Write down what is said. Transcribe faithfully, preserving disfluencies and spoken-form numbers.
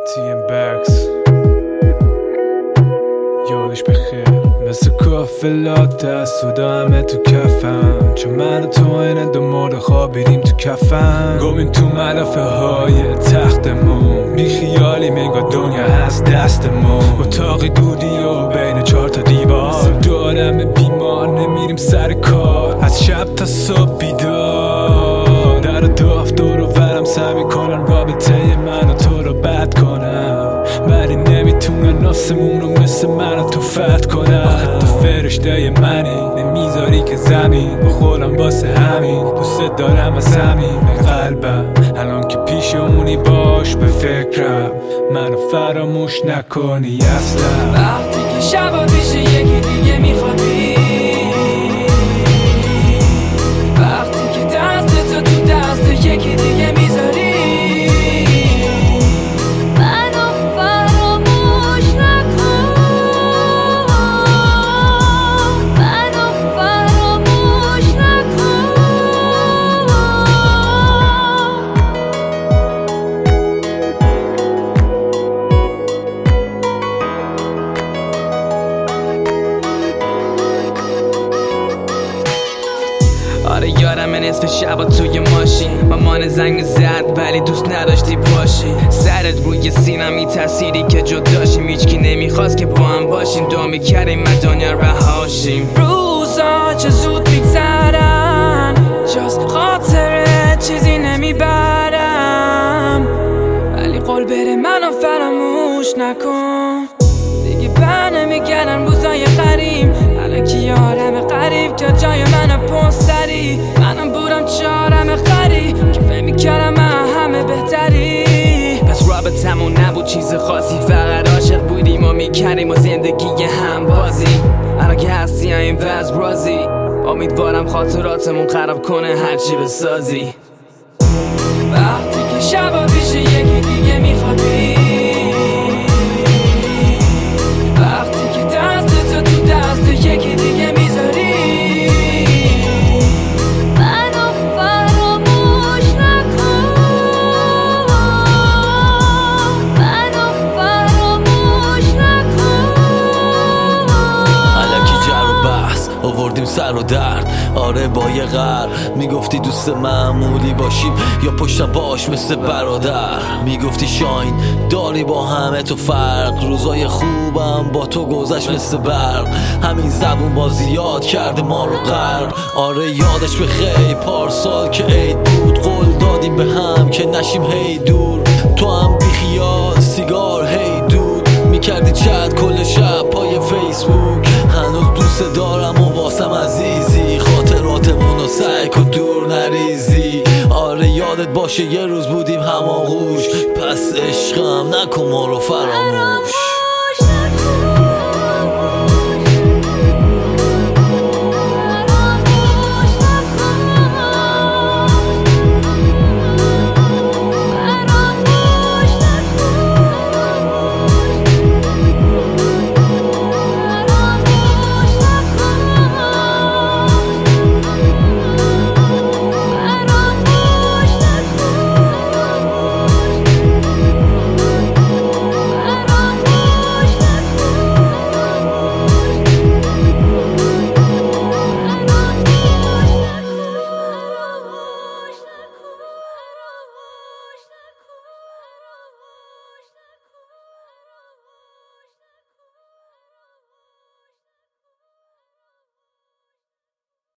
تی ام بکس یادش بخیر. مثل کافلات دست و همه تو کفن، چون من و تو اینه دو مرد خوابیدیم تو کفن. گمیم تو ملافه های تختمون، بی خیالی منگاه دنیا هست دستمون. اتاقی دودی و بین چهار تا دیوار، دو آدم بیمار نمیریم سر کار. از شب تا صبح بیدار، در داف دور و برم سعی میکنن رابطه من و تو رو بد کنم، ولی نمیتونن نفسمون رو مثل من و تو فتح کنن. آخه تو فرشته منی، نمیذاری که زمین بخورم. واسه همین دوست دارم از همین قلبم، الان که پیشمونی باش به فکرم، منو فراموش نکنی اصلا. وقتی که شبا پیش یکی دیگه میخوابی، وقتی که دست تو تو دست یکی دیگه میذاری، منو فراموش نکن، منو فراموش نکن. آره یارم نصف شبا توی ماشین، مامان زنگ زد ولی دوست نداشتی باشی. سرت روی سینم می تأثیری که جداشیم، هیچکی نمیخواست که با هم باشیم. دعا میکردیم از دنیا رهاشیم. روزا چه زود میگذرن، جز خاطره چیزی نمیبرم، ولی قول بره منو فراموش نکن. دیگه بر نمیگردن روزای قریب، الان که یارم قریب که جای من پونسری. منم بودم چارم قریب که فهم میکردم من همه بهتری. پس رابطمون نبود چیز خاصی، فقط عاشق بودیم و میکردیم و زندگی هم بازی. الان که هستی این وضع راضی، امیدوارم خاطراتمون خراب کنه هرچی بسازی. وقتی که شبا پیش یکی دیگه میخوابی، وقتی که دست تو تو دست یکی دیگه میذاری، منو فراموش نکن، منو فراموش نکن. الکی جر و بحث آوردیم سر و درد، آره با یه غر میگفتی دوست معمولی باشیم یا پشت باش مثل برادر. میگفتی شاین داری با همه تو فرق، روزای خوبم با تو گذشت مثل برق. همین زبون با زیاد کرده ما رو غرق. آره یادش بخیر پارسال که عید بود، قول دادیم به هم که نشیم هی دور. تو هم بی خیال سیگار هی دود میکردی چت کل شب پای فیسبوک. هنوز دوست دارم و واسم عزیزی، خاطراتمون رو سعی کن دور نریزی. آره یادت باشه یه روز بودیم هماغوش، پس عشقم نکن ما رو فراموش.